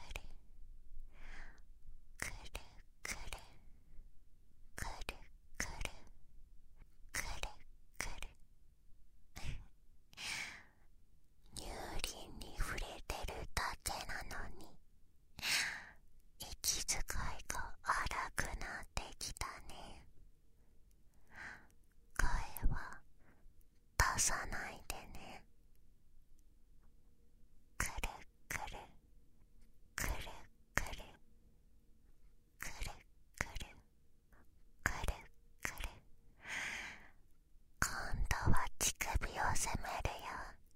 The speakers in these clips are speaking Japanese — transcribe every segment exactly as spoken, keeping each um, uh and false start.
くるくるくるくるくるくる乳輪に触れてるだけなのに息遣いが荒くなってきたね。声は出さないでね。くるくるくるくるくるくるくるくる今度は乳首を責めるよ。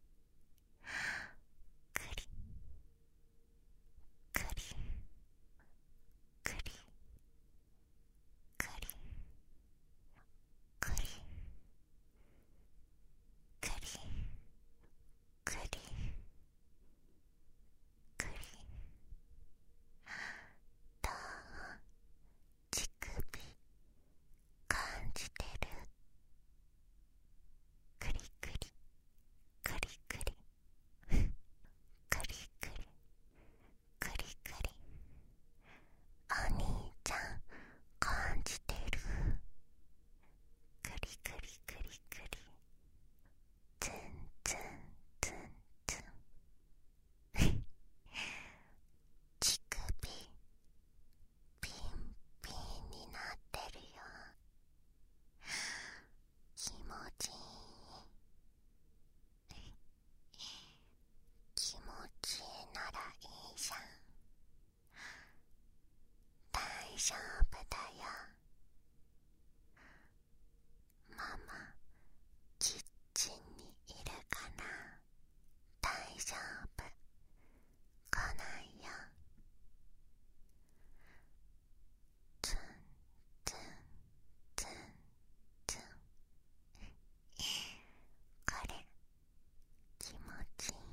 くりくりくりくりくりくりくりくりどう乳首感じてる？くりくりくりくりくりくりくりくりお兄ちゃん感じてる？くりくりくりくりツンツンツンツン乳首ピンピンになってるよ。気持ちいい気持ちいいならいいじゃん。大丈夫だよ。ママキッチンにいるかな。大丈夫来ないよ。ツンツンツンツンこれ気持ちいい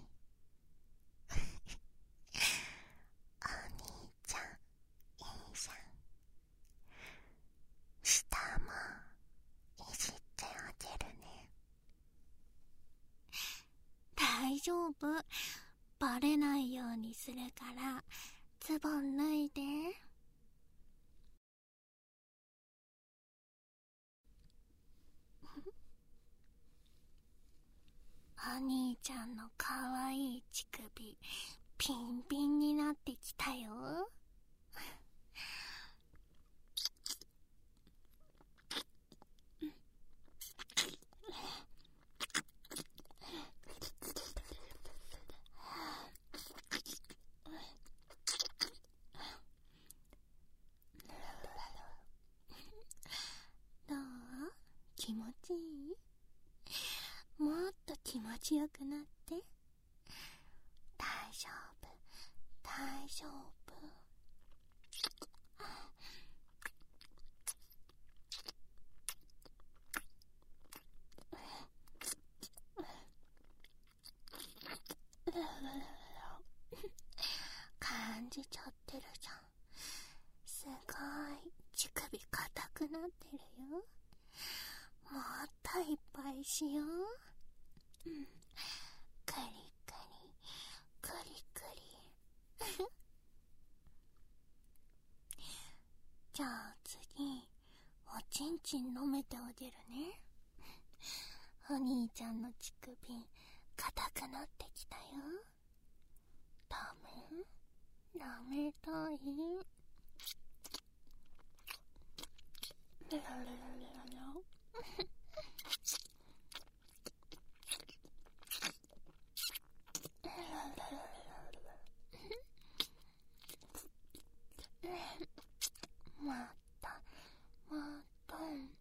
お兄ちゃんいいじゃん。下もいじってあげるね。 大丈夫。バレないようにするからズボン脱いで。 お兄ちゃんのかわいい乳首ピンピンになってきたよ。どう？気持ちいい？もっと気持ちよくなって。大丈夫、大丈夫。感じちゃってるじゃん。すごい乳首硬くなってるよ。もっといっぱいしよう。うん、クリクリクリクリじゃあ次、おちんちん舐めてあげるね。お兄ちゃんの乳首硬くなってきたよ。ダメ？舐めたい？レラレラレラレラまたまた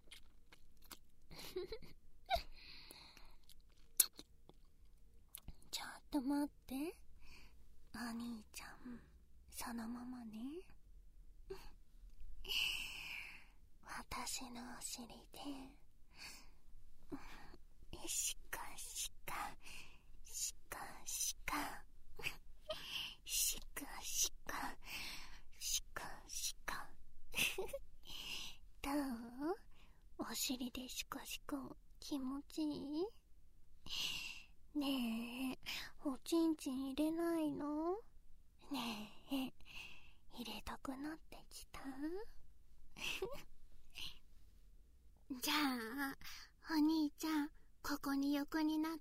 ちょっと待って、お兄ちゃんそのままね。私のお尻でしかしかしかしかしかしかしかしかどう？お尻でしかしか気持ちいい？ねえ、おちんちん入れないの？ねえ、入れたくなってきた？じゃあお兄ちゃん、ここに横になって。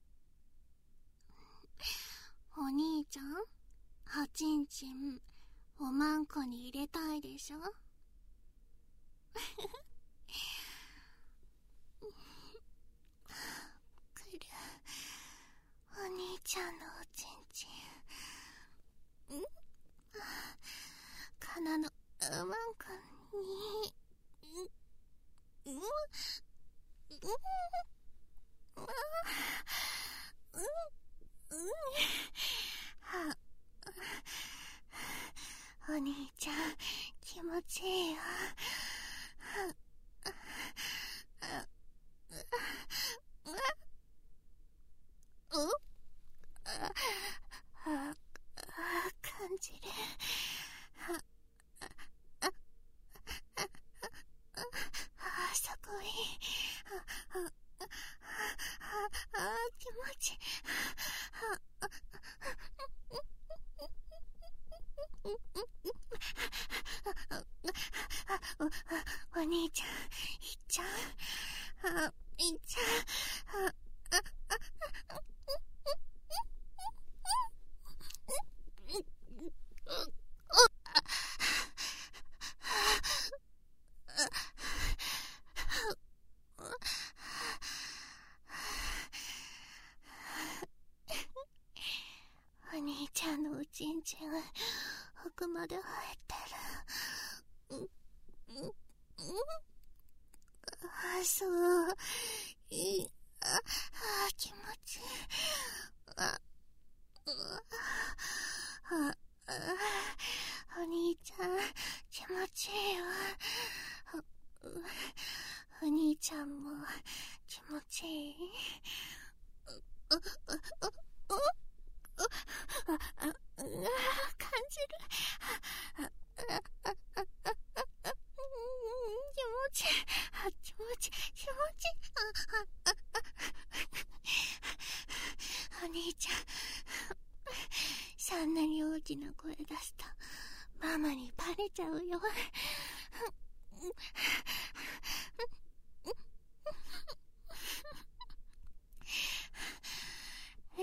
お兄ちゃん、おちんちんおまんこに入れたいでしょ？くる、お兄ちゃんのおちんちん、ん？かなのおまんこに、ん？ん？ん？お兄ちゃん気持ちいいわ。感じる。あ、すごい。あ、気持ちいい。お兄ちゃん、いっちゃう？あ、いっちゃう？あ、あ、あ、お兄ちゃんのおちんちんが奥まで入ってる。うん、うん、あ、そう。いい。あ、あ、気持ちいい。あ、あ、あ、お兄ちゃん気持ちいいわ。お兄ちゃんも気持ちいい？あ、あ、あ、あ、あ、あ、感じる。あ、あ、あ、あ、あ、あ、気持ちいい。あ、気持ちいい。気持ちいい。あ、あ、あ、あ、お兄ちゃん、そんなに大きな声出すとママにバレちゃうよ。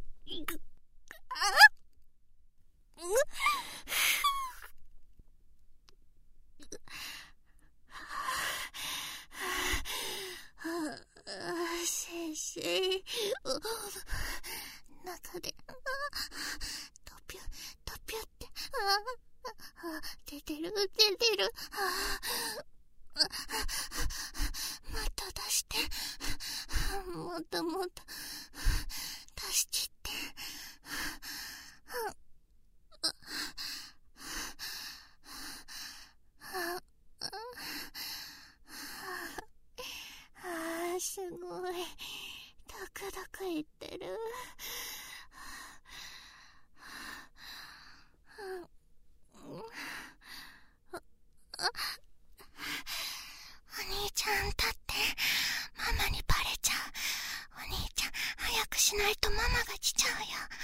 せいせい、中でトピュトピュって、出てる出てる、もっと出して、もっともっと出しちって、あー、すごいドクドクいってる。お兄ちゃん立って、ママにバレちゃう。お兄ちゃん早くしないとママが来ちゃうよ。